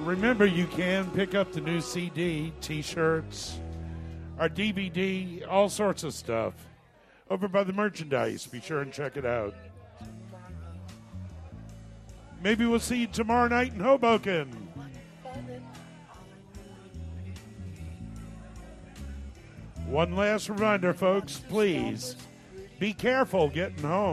Remember, you can pick up the new CD, T-shirts, our DVD, all sorts of stuff over by the merchandise. Be sure and check it out. Maybe we'll see you tomorrow night in Hoboken. One last reminder, folks, please be careful getting home.